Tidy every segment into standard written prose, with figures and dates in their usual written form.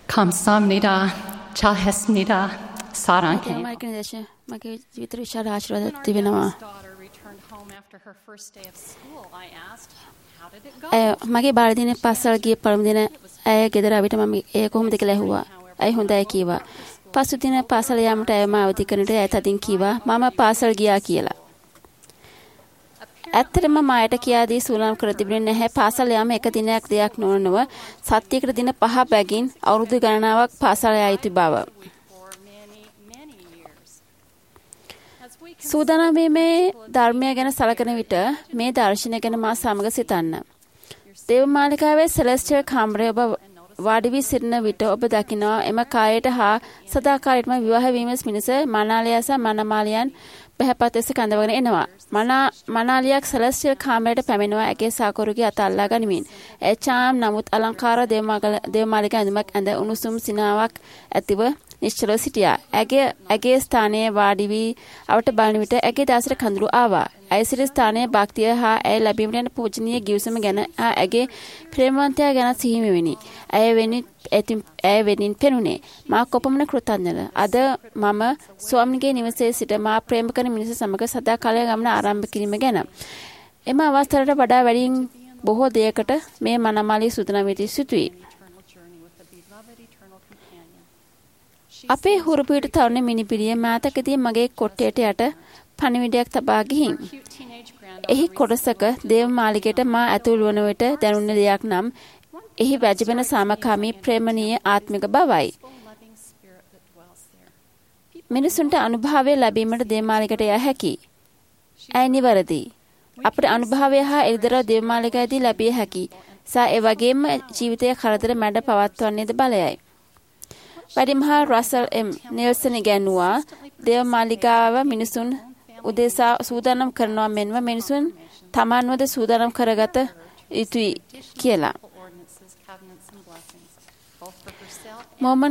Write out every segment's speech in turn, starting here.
감사합니다. 잘했습니다. 사랑해요. මගේ ජීවිත විශාල ආශිර්වාදයක් තිබෙනවා. මගේ බාල දිනේ පාසල් ගිය පළමු දින ඇය ගෙදර ආවිත මම ඒ කොහොමද කියලා ඇහුවා. ඇයි හොඳයි කිව්වා. පසු දින පාසල යාමට ඇය මාව අවදි කරනට ඇය තදින් කිව්වා මම පාසල් ගියා කියලා. ඇත්තටම මායට කියා දී සූදානම් කර තිබුණේ නැහැ. පාසල් යාම එක දිනයක් දෙයක් නොවනව සත්‍යයකට දින 5 බැගින් අවුරුදු ගණනාවක් පාසල යා යුතු බව. සූදානම් වීමේ ධර්මය ගැන සලකන විට මේ දර්ශනය ගැන මා සමග සිතන්න. දේවමාලිකාවේ සෙලෙස්ටියල් කාමරයේ ඔබ වාඩි වී සිටින විට ඔබ දකිනවා එම කායයට හා සදාකාලිකම විවාහ වීම මිනිස මනාලියා සහ මනමාලියන් බහැපත් ලෙස කඳවගෙන එනවා. මනාලියක් සෙලෙස්ටියල් කාමරයට පැමිණෙනවා ඇගේ සාකරුගේ අත අල්ලා ගනිමින්. ඒ චාම් නමුත් අලංකාර දේවමාලිකා ඇඳුමක් ඇඳ උණුසුම් සිනාවක් ඇතිව නිශ්චලව සිටියා. ඇගේ ස්ථානයේ වාඩි වී අවට බලන විට ඇගේ දාසට කඳුළු ආවා. ඇය සිටි ස්ථානයේ භක්තිය හා ඇය ලැබීමට යන පූජනීය ගිවිසුම ගැන හා ඇගේ ප්‍රේමවන්තයා ගැන සිහිමිවිනි. ඇය වෙනින් පෙනුනේ. මා කොපමණ කෘතඥද. අද මම ස්වාමිගේ නිවසේ සිට මා ප්‍රේම කරන මිනිස සමග සදාකාලික ගමන ආරම්භ කිරීම ගැන. එම අවස්ථාවට වඩා වැඩියෙන් බොහෝ දෙයකට මේ මනමාලී සූදානම් වී සිටුයි. අපේ හුරුපීට තරුණ මිනිපිරිය මාතකදී මගේ කොට්ටයට යට පණිවිඩයක් තබා ගිහින්. එහි කොටසක දේවමාලිගයට මා ඇතුළු වන විට දැනුණ දෙයක් නම් එහි වැජබෙන සාමකාමී ප්‍රේමණීය ආත්මික බවයි. මිනිසුන්ට අනුභවය ලැබීමට දේවමාලිගයට යා හැකියි. ඇයි නිවැරදි. අපට අනුභවය හා එළිදරව් දේවමාලිගයේදී ලැබිය හැකියි. ඒ වගේම ජීවිතයේ කරදර මැඩ පවත්වන්නේද බලයයි. වැඩිමහල් රසල් එම් නිල්සන් ඉගැන්වුවා දේවමාලිගාව මිනිසුන් උදෙසා සූදානම් කරනවා මෙන්ම මිනිසුන් තමන්වද සූදානම් කරගත යුතුයි කියලා. මොමන්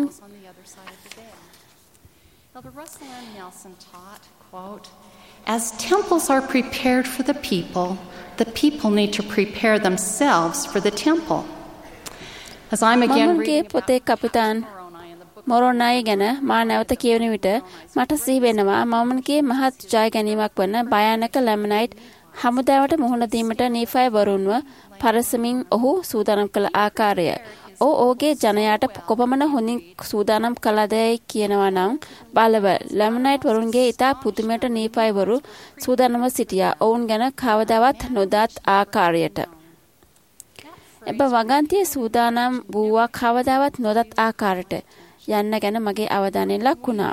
As temples are prepared for the people need to prepare themselves for the temple. As I'm again reading පොතේ කපිතාන් මොරොනයි ගැන මා නැවත කියවන විට මට සිහි වෙනවා මොමන්ගේ මහත් ජය ගැනීමක් වන භයානක ලැමනයිට් හමුදාවට මුහුණ දීමට නීෆයි වරුන්ව පරසමින් ඔහු සූදානම් කළ ආකාරය. ඔහුගේ ජනයාට කොපමණ හොඳින් සූදානම් කළදයි කියනවා නම් බලව ලැමනයිට් වරුන්ගේ ඉතා පුදුමයට නීෆයි වරු සූදානම්ව සිටියා. ඔවුන් ගැන කවදාවත් නොදත් ආකාරයට. එබ වගන්තිය සූදානම් වූවා කවදාවත් නොදත් ආකාරයට යන්න ගැන මගේ අවධානය ලක් වුණා.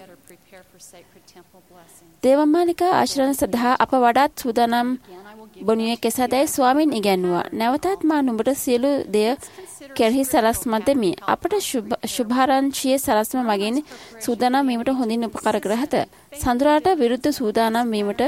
දේවමාලිකා ආශ්‍රයන සඳහා අප වඩාත් සූදානම් බොනුයේ කෙසේදයි ස්වාමින් ඉගැන්වුවා. නැවතත් මා නුඹට සියලු දෙය කෙරෙහි සලස්ම දෙමි. අපට ශුභාරංචියේ සලස්ම මගින් සූදානම් වීමට හොඳින් උපකාර කර ඇත. සඳුරාට විරුද්ධව සූදානම්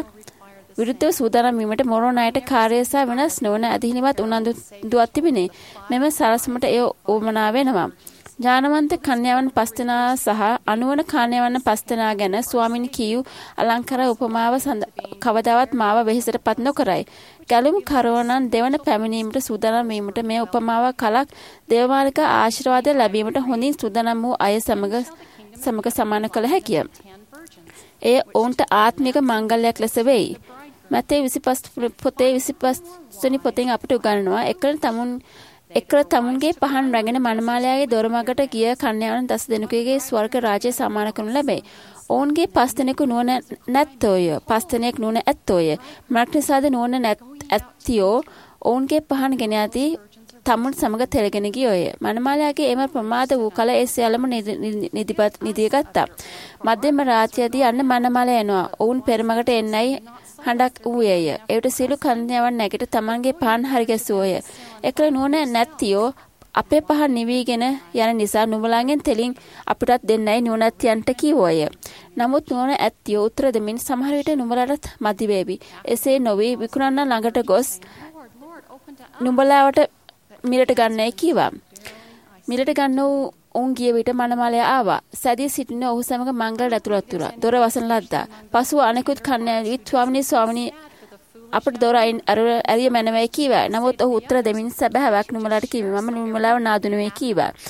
වීමට මොරොනයිට කාර්යය සහ වෙනස් නොවන අධිහිනිවත් උනන්දුවක් තිබිනේ. මෙම සලස්මට එය උවමනා වෙනවා. ඥානවන්ත කන්‍යාවන් 5 දෙනා සහ අනුවන කන්‍යාවන් 5 දෙනා ගැන ස්වාමින් කියු අලංකාර උපමාව කවදාවත් මාව වෙහෙසටපත් නොකරයි. ගැලුම් කරවනන් දෙවන පැමිණීමට සූදානම් වීමට මේ උපමාව කලක් දේවමාලිකා ආශිර්වාද ලැබීමට හොඳින් සූදානම් වූ අය සමග සමාන කළ හැකිය. එය ඔවුන්ට ආත්මික මංගල්‍යයක් ලෙස වෙයි. මතේ 25 පොතේ 25 වෙනි පොතෙන් අපට උගන්වනවා එකල තමුන්ගේ පහන් රැගෙන මනමාලයාගේ දොරමගට ගිය කන්‍යාවන් 10 දෙනෙකුගේ ස්වර්ග රාජ්‍ය සමාන කරනු ලැබේ. ඔවුන්ගේ 5 දෙනෙකු නුවණ නැත්තෝය. 5 දෙනෙක් නුවණ ඇත්තෝය. මක්නිසාද නුවණ ඇත්තියෝ ඔවුන්ගේ පහන් ගෙන යති තමුන් සමග තෙලගෙන ගියෝය. මනමාලයාගේ එම ප්‍රමාද වූ කල ඒ සියල්ලම නිදිගත්තා. මධ්‍යම රාත්‍රියේදී යන්න මනමාලයා එනවා. ඔවුන් පෙරමගට එන්නයි හඬක් වූයේය. එවිට සියලු කන්‍යාවන් නැගිට තමන්ගේ පහන් හරි ගැසුවෝය. එකල නුවණ නැත්තියෝ අපේ පහන් නිවිගෙන යන නිසා නුඹලාගෙන් තෙලින් අපිටත් දෙන්නයි නුවණැත්තියන්ට කීවෝය. නමුත් නුවණ ඇත්තියෝ උත්තර දෙමින් සමහර විට නුඹලාට මදි වේවි. එසේ නොවි විකුණන්න ළඟට ගොස් නුඹලාවට මිලට ගන්නයි කීවා. මිලට ගන්න ඔවුන් ගිය විට මනමාලයා ආවා. සැදී සිටින ඔහු සමග මංගල ඇතුළත් වුණා. දොර වසන ලද්දා. පසුව අනෙකුත් කන්‍යාවී ස්වාමිනී අපට දොර ඇරිය මැනවයි කීවා. නමුත් ඔහු උත්තර දෙමින් සැබෑවක් නුඹලාට කිව්වා. මම නුඹලාව නාදුනුවේ කීවා.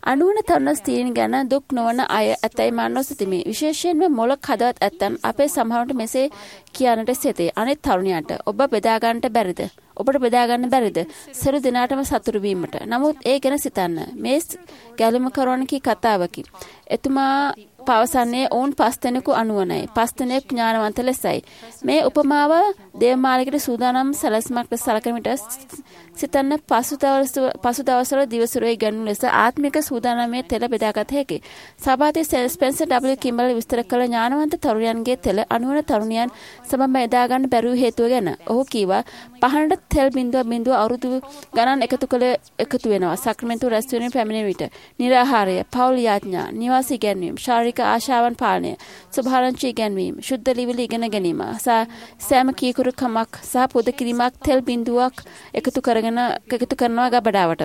අනුවන තරුණ ස්ත්‍රීන් ගැන දුක් නොවන අය ඇතැයි මා නොසිතමි. විශේෂයෙන්ම මොළක් හදවත් ඇත්තන් අපේ සමහරට මෙසේ කියන්නට සිතේ. අනෙක් තරුණයන්ට ඔබ බෙදාගන්නට බැරිද? ඔබට බෙදාගන්න බැරිද? සරු දිනාටම සතුරු වීමට. නමුත් ඒ ගැන සිතන්න. මේ ගැලුම කරවන්නකී කතාවකි. එතුමා පවසන්නේ ඔවුන් 5 දෙනෙකු අනුවනයි. 5 දෙනෙක් ඥානවන්ත ලෙසයි. මේ උපමාව දේවමාලිකට සූදානම් සැලැස්මක් ලෙස සලකන විට සිතන්න පසු දවස්වල දිවසුරේ ගන්නු ලෙස ආත්මික සූදානමේ තෙල බෙදාගත හැකි. සභාවේ ස්පෙන්සර් W. කිම්බර්ලි විස්තර කළ ඥානවන්ත තරුණයන්ගේ තෙල අනුවන තරුණයන් සමම බෙදා ගන්න බැරුව හේතුව ගැන. ඔහු කීවා පහනට තෙල් බිඳුව අවුරුදු ගණන් එකතු වෙනවා. සක්‍රමෙන්තු රැස්තුවෙන පැමිණෙන විට නිරාහාරය, පෞල් යාඥා, නිවාස ඉගැන්වීම, ශාරීරික ආශාවන් පාලනය, ස්වභාවංචි ඉගැන්වීම, ශුද්ධ ලිවිලි ඉගෙන ගැනීම, සෑම කීකරුකමක් සහ පොද කිරීමක් තෙල් බිඳුවක් එකතු කරනවා ගබඩාවට.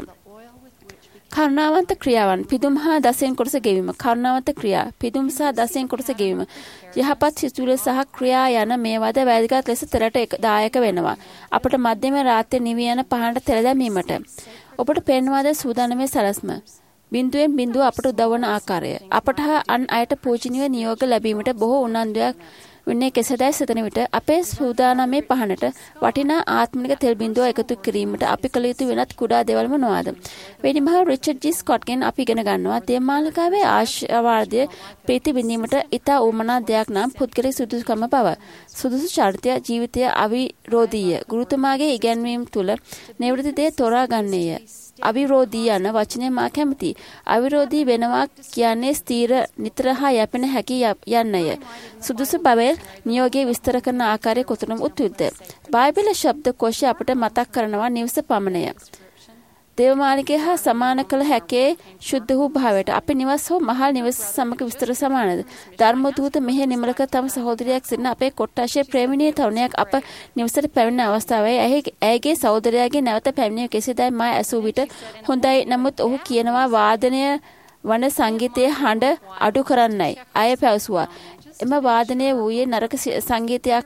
කරුණාවන්ත ක්‍රියාවන් පිදුම් හා දසෙන් කොටස ගෙවීම. කරුණාවන්ත ක්‍රියා පිදුම් සහ දසෙන් කොටස ගෙවීම. යහපත් සිතුවිලි සහ ක්‍රියා යන මේවාද වැදගත් ලෙස තෙලට දායක වෙනවා. අපට මධ්‍යම රාත්‍රියේ නිවි යන පහනට තෙල දැමීමට. ඔබට පේනවාද සූදානමේ සලස්ම? බිඳුවෙන් බිඳුව අපට උදව් වන ආකාරය. අපට හා අන් අයට පූජනීය නියෝග ලැබීමට බොහෝ උනන්දුවක් වන්නේ කෙසේදයි සිතන විට අපේ සූදානමේ පහනට වටිනා ආත්මික තෙල් බිඳුව එකතු කිරීමට අපි කළ යුතු වෙනත් කුඩා දේවල් මොනවාද? වෙඩිමහල් රිචඩ් ජී ස්කොට්ගෙන් අපි ඉගෙන ගන්නවා දේමාලිකාවේ ආශාවාදයේ ප්‍රීති විඳීමට ඉතා උමනා දෙයක් නම් පුද්ගලික සුදුසුකම බව. සුදුසු චරිතය ජීවිතය අවිරෝධීය. ගුරුතුමාගේ ඉගැන්වීම් තුළ නිවෘත්ති දේ තෝරා ගන්නේය. අවිරෝධී යන වචනය මා කැමති. අවිරෝධී වෙනවා කියන්නේ ස්ථීර නිතර හා යැපෙන හැකි යන්නය. සුදුසු බවේ නියෝගයේ විස්තර කරන ආකාරය කොතරම් උත්විද්ද. බයිබල ශබ්ද කෝෂය අපට මතක් කරනවා නිවස පමණය. දේවමාලිකය හා සමාන කළ හැකේ ශුද්ධ වූ භාවයට. අපි නිවස් හෝ මහල් නිවස සමග විස්තර සමානද? ධර්මදූත මෙහි නිමලක තම සහෝදරයක් සිටින අපේ කොට්ටාශයේ ප්‍රේමිණී තරුණයක් අප නිවසට පැමිණ අවස්ථාවේ ඇයගේ සහෝදරයාගේ නැවත පැමිණීම කෙසේදයි මා ඇසූ විට හොඳයි. නමුත් ඔහු කියනවා වාදනය වන සංගීතයේ හඬ අඩු කරන්නයි. අය පැවසුවා. එම වාදනය වූයේ නරක සංගීතයක්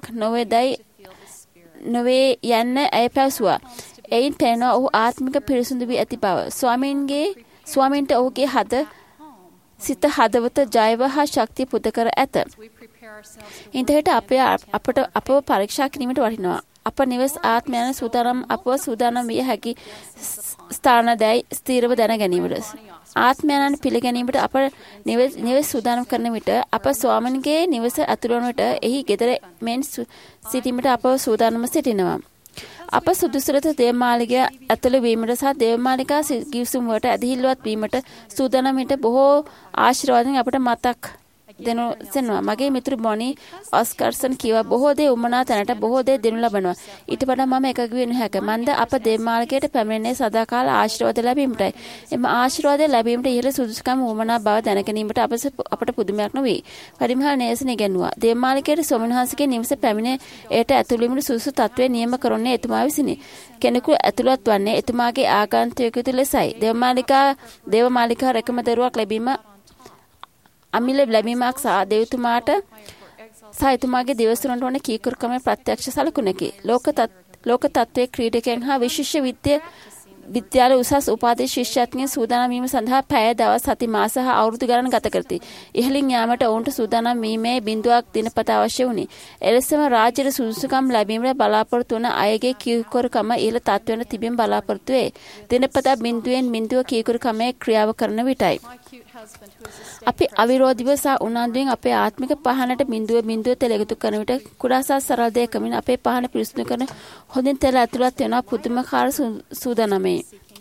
නොවේ යන්න ඇය පැවසුවා. එයින් පෙනෙනවා ඔහු ආත්මික පිරිසුදු වී ඇති බව. ස්වාමීන්ට ඔහුගේ සිත හදවත ජයව හා ශක්තිය පුද කර ඇත. ඉන්ටර්නෙට් අපව පරීක්ෂා කිරීමට වටිනවා. අප නිවස් ආත්මයන් අපව සූදානම් විය හැකි ස්ථානදයි ස්ථීරව දැන ගැනීමට. ආත්මයන් පිළිගැනීමට අප නිවස් සූදානම් කරන විට අප ස්වාමීන්ගේ නිවස ඇතුළු වන විට එහි ගෙදර මෙන් සිටීමට අපව සූදානම්ව සිටිනවා. අප සුදුසුලත දේවමාලිකය ඇතුළු වීමට සහ දේවමාලිකා ගිවිසුම් වලට ඇදහිල්ලවත් වීමට සූදානම් විට බොහෝ ආශිර්වාදයන් අපට මතක් දෙනවා. මගේ මිතුරු බොනි ඔස්කර්සන් කිව්වා බොහෝ දේ උමනා තැනට බොහෝ දේ දෙනු ලබනවා. ඊට වඩා මම එකග වෙන්න හැක. මන්ද අප දේවමාලිකයට පැමිණෙන්නේ සදාකාල ආශිර්වාද ලැබීමටයි. එම ආශිර්වාද ලැබීමට ඉහළ සුදුසුකම් උමනා බව දැනගැනීමට අපට පුදුමයක් නොවේ. පරිමහල් නේසන ඉගෙනුවා. දේවමාලිකයට සොමිනහසගේ නිවස පැමිණ එයට ඇතුළු වීමට සුදුසු තත්ත්වය නියම කරන්නේ එතුමා විසිනි. කෙනෙකු ඇතුළත් වන්නේ එතුමාගේ ආගන්තුකයෙකු ලෙසයි. දේවමාලිකා රැකම දරුවක් ලැබීම අමිල ලැබීමක් සහ දෙවිතුමාට සහ එතුමාගේ දිවසුරන්ට වන කීකරුකමේ ප්‍රත්‍යක්ෂ සලකුණකි. ලෝක තත්ත්වයේ ක්‍රීඩකයන් හා විශේෂ විද්‍යාල උසස් උපාධි ශිෂ්‍යත්වයන් සූදානම් වීම සඳහා පැය දවස් සති මාස හා අවුරුදු ගණන් ගත කරති. ඉහළින් යාමට ඔවුන්ට සූදානම් වීමේ බිඳුවක් දිනපතා අවශ්‍ය වුණි. එලෙසම රාජ්‍යයේ සුදුසුකම් ලැබීමට බලාපොරොත්තු වන අයගේ කීකරුකම ඉහළ තත්ත්වයන් තිබීම බලාපොරොත්තු වේ. දිනපතා බිඳුවෙන් බිඳුව කීකරුකමේ ක්‍රියාව කරන විටයි. අපි අවිරෝධීව සහ උනන්දුවෙන් අපේ ආත්මික පහනට බිඳුව තෙල එකතු කරන විට කුඩා සහ සරල දෙයකමින් අපේ පහන පිරිසිදු කරන හොඳින් තෙල ඇතුළත් වෙනවා පුදුමකාර සූදානමේ.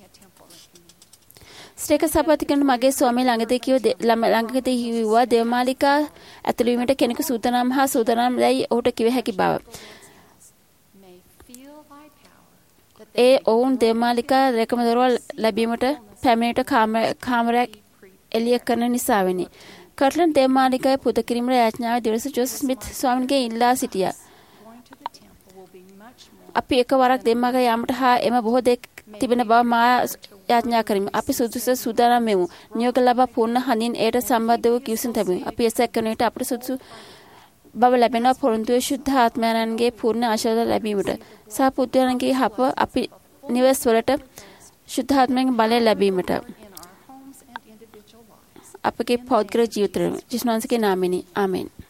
ශ්‍රේක සපතිකන් මගේ ස්වාමී ළඟදී කිව්වා දේවමාලිකා ඇතුළු වීමට කෙනෙකු සූදානම් හා සූදානම් දැයි ඔහුට කිව හැකි බව. ඔවුන් දේවමාලිකා රැකම දරුවල් ලැබීමට පැමිණිට කාමරයක් එළිය කරන නිසාවෙනි. කට්ලන් දේවමාලිකාවේ පුද කිරීමේ යාඥාව දිවස ජෝස් ස්මිත් ස්වාමීන්ගේ ඉල්ලා සිටියා. අපි එකවරක් දේවමාලිකාව යාමට හා එම බොහෝ දෙයක් තිබෙන බව මා යාඥා කරමි. අපි සූදානම් වෙමු. නියෝග ලබා පූර්ණ හඳින් එයට සම්බන්ධ වූ කිවිසුම් තිබෙමු. අපි එසැක් කරන විට අපට සුදුසු බව ලැබෙනවා පොරොන්දුවේ ශුද්ධ ආත්මයන්ගේ පූර්ණ ආශිර්වාද ලැබීමට. සහ පුත්‍රයන්ගේ අපි නිවස් වලට ශුද්ධ ආත්මයන්ගේ බලය ලැබීමට. individual lives. අපගේ පෞද්ගලික ජීවිතවල ජේසුස් වහන්සේගේ නාමයෙන් ආමෙන්.